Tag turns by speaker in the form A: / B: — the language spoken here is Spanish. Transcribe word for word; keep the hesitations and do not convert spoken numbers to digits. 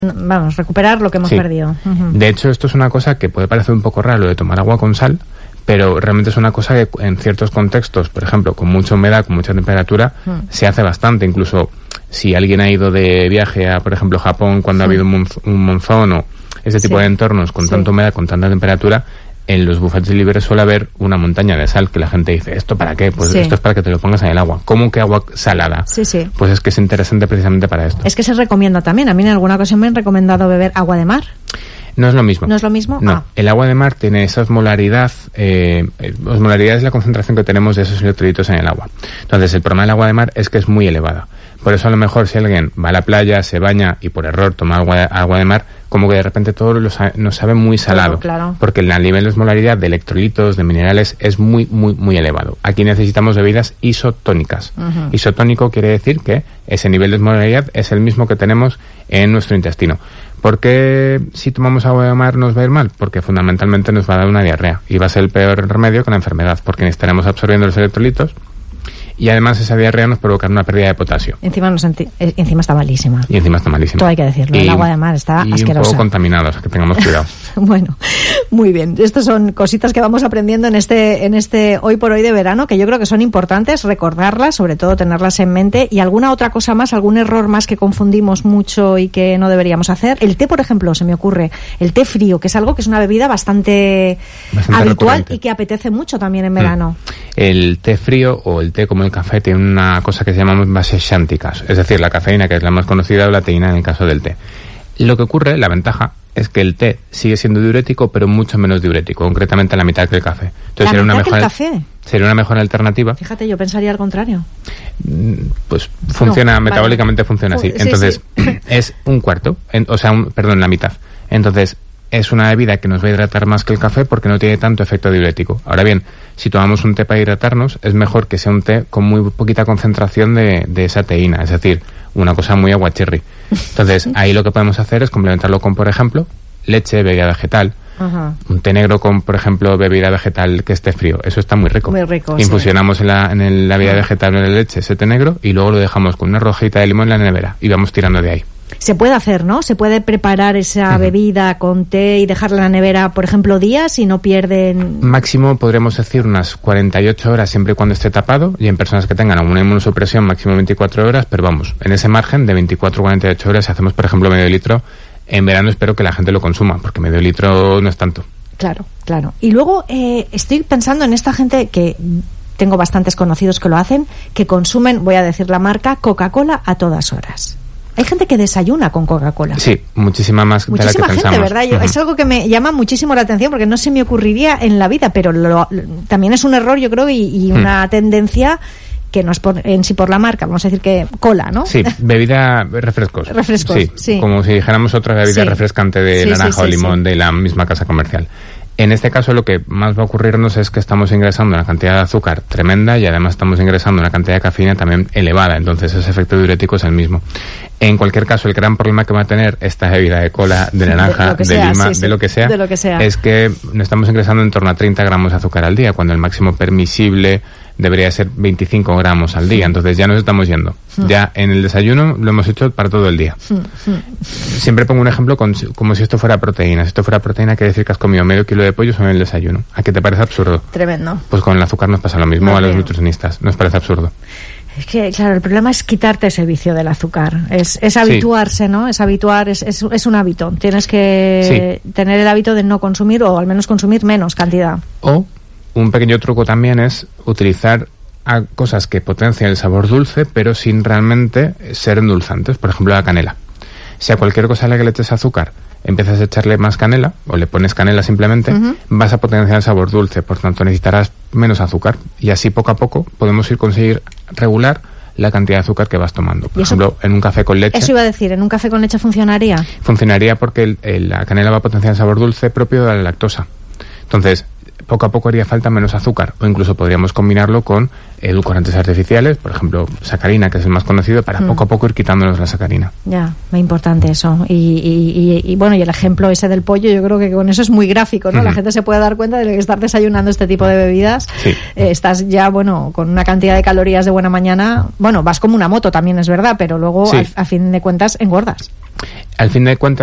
A: vamos, recuperar lo que hemos sí. perdido. Uh-huh.
B: De hecho, esto es una cosa que puede parecer un poco raro, lo de tomar agua con sal, pero realmente es una cosa que en ciertos contextos, por ejemplo, con mucha humedad, con mucha temperatura, uh-huh. se hace bastante. Incluso si alguien ha ido de viaje a, por ejemplo, Japón, cuando uh-huh. ha habido un, monz- un monzón o ese tipo sí. de entornos con sí. tanta humedad, con tanta temperatura, en los buffets libres suele haber una montaña de sal que la gente dice, ¿esto para qué? Pues sí. esto es para que te lo pongas en el agua. ¿Cómo que agua salada?
A: Sí, sí.
B: Pues es que es interesante precisamente para esto.
A: Es que se recomienda también. A mí en alguna ocasión me han recomendado beber agua de mar.
B: No es lo mismo.
A: ¿No es lo mismo?
B: No.
A: Ah.
B: El agua de mar tiene esa osmolaridad. Eh, osmolaridad es la concentración que tenemos de esos electrolitos en el agua. Entonces, el problema del agua de mar es que es muy elevada. Por eso, a lo mejor, si alguien va a la playa, se baña y por error toma agua de, agua de mar, como que de repente todo lo sa- nos sabe muy salado.
A: Claro, claro.
B: Porque el nivel de osmolaridad de electrolitos, de minerales, es muy, muy, muy elevado. Aquí necesitamos bebidas isotónicas. Uh-huh. Isotónico quiere decir que ese nivel de osmolaridad es el mismo que tenemos en nuestro intestino. ¿Por qué si tomamos agua de mar nos va a ir mal? Porque fundamentalmente nos va a dar una diarrea y va a ser el peor remedio que la enfermedad, porque estaremos absorbiendo los electrolitos y además esa diarrea nos provocará una pérdida de potasio.
A: Encima, nos enti- encima está malísima.
B: Y encima está malísima.
A: Todo hay que decirlo, y, el agua de mar está
B: y
A: asquerosa.
B: Y un poco contaminada, o sea que tengamos cuidado.
A: Bueno, muy bien. Estas son cositas que vamos aprendiendo en este en este hoy por hoy de verano, que yo creo que son importantes recordarlas, sobre todo tenerlas en mente. Y alguna otra cosa más, algún error más que confundimos mucho y que no deberíamos hacer. El té, por ejemplo, se me ocurre, el té frío, que es algo que es una bebida bastante, bastante habitual recurrente. Y que apetece mucho también en verano.
B: El té frío o el té como el café tiene una cosa que se llama bases xánticas, es decir, la cafeína, que es la más conocida, o la teína en el caso del té. Lo que ocurre, la ventaja, es que el té sigue siendo diurético, pero mucho menos diurético, concretamente a la mitad que el café. Entonces,
A: ¿La
B: sería una
A: mitad
B: mejor,
A: que el café?
B: Sería una mejor alternativa.
A: Fíjate, yo pensaría al contrario.
B: Pues funciona, no, metabólicamente vale. funciona así.
A: Sí,
B: Entonces,
A: sí.
B: es un cuarto, en, o sea, un, perdón, la mitad. Entonces, es una bebida que nos va a hidratar más que el café porque no tiene tanto efecto diurético. Ahora bien, si tomamos un té para hidratarnos, es mejor que sea un té con muy poquita concentración de, de esa teína, es decir, una cosa muy aguachirri. Entonces, ahí lo que podemos hacer es complementarlo con, por ejemplo, leche, bebida vegetal, uh-huh. un té negro con, por ejemplo, bebida vegetal que esté frío. Eso está muy rico.
A: Muy rico,
B: Infusionamos
A: sí.
B: en la, en el, la bebida uh-huh. vegetal en la leche ese té negro y luego lo dejamos con una rojita de limón en la nevera y vamos tirando de ahí.
A: Se puede hacer, ¿no? Se puede preparar esa uh-huh. bebida con té y dejarla en la nevera, por ejemplo, días y no pierden...
B: Máximo podremos decir unas cuarenta y ocho horas siempre y cuando esté tapado, y en personas que tengan alguna inmunosupresión máximo veinticuatro horas, pero vamos, en ese margen de veinticuatro a cuarenta y ocho horas, si hacemos, por ejemplo, medio litro, en verano espero que la gente lo consuma, porque medio litro no es tanto.
A: Claro, claro. Y luego eh, estoy pensando en esta gente que... Tengo bastantes conocidos que lo hacen, que consumen, voy a decir la marca, Coca-Cola a todas horas. Hay gente que desayuna con Coca-Cola.
B: Sí, muchísima más
A: muchísima
B: de la que
A: gente,
B: pensamos.
A: ¿verdad? Yo, uh-huh. Es algo que me llama muchísimo la atención porque no se me ocurriría en la vida, pero lo, lo, también es un error, yo creo, y, y una uh-huh. tendencia que no es por, en sí por la marca, vamos a decir que cola, ¿no?
B: Sí, bebida, refrescos.
A: Refrescos, sí. sí.
B: Como si dijéramos otra bebida
A: sí.
B: refrescante de
A: sí,
B: naranja
A: sí,
B: o
A: sí,
B: limón
A: sí.
B: de la misma casa comercial. En este caso lo que más va a ocurrirnos es que estamos ingresando una cantidad de azúcar tremenda y además estamos ingresando una cantidad de cafeína también elevada, entonces ese efecto diurético es el mismo. En cualquier caso, el gran problema que va a tener esta bebida de cola, de naranja, de, de
A: sea,
B: lima,
A: sí, sí.
B: de, lo que sea,
A: de lo que sea,
B: es que estamos ingresando en torno a treinta gramos de azúcar al día, cuando el máximo permisible debería ser veinticinco gramos al día, entonces ya nos estamos yendo. Mm. Ya en el desayuno lo hemos hecho para todo el día. Mm. Siempre pongo un ejemplo con, como si esto fuera proteína. Si esto fuera proteína, quiere decir que has comido medio kilo de pollo solo en el desayuno. ¿A qué te parece absurdo?
A: Tremendo.
B: Pues con el azúcar nos pasa lo mismo, no, a los nutricionistas. Nos parece absurdo.
A: Es que, claro, el problema es quitarte ese vicio del azúcar. Es, es habituarse, sí. ¿no? Es habituar, es, es, es un hábito. Tienes que sí. tener el hábito de no consumir o al menos consumir menos cantidad.
B: O un pequeño truco también es utilizar a cosas que potencian el sabor dulce, pero sin realmente ser endulzantes. Por ejemplo, la canela. Si a cualquier cosa a la que le eches azúcar empiezas a echarle más canela, o le pones canela simplemente, uh-huh. vas a potenciar el sabor dulce, por tanto necesitarás menos azúcar. Y así poco a poco podemos ir conseguir regular la cantidad de azúcar que vas tomando. Por ejemplo, en un café con leche...
A: Eso iba a decir, ¿en un café con leche funcionaría?
B: Funcionaría porque el, el, la canela va a potenciar el sabor dulce propio de la lactosa. Entonces, poco a poco haría falta menos azúcar, o incluso podríamos combinarlo con edulcorantes artificiales, por ejemplo, sacarina, que es el más conocido, para mm. poco a poco ir quitándonos la sacarina.
A: Ya, muy importante eso. Y, y, y, y bueno, y el ejemplo ese del pollo, yo creo que con eso es muy gráfico, ¿no? Mm. La gente se puede dar cuenta de que estar desayunando este tipo de bebidas, sí. eh, estás ya, bueno, con una cantidad de calorías de buena mañana, bueno, vas como una moto también, es verdad, pero luego, sí. al, a fin de cuentas, engordas.
B: Al fin de cuentas,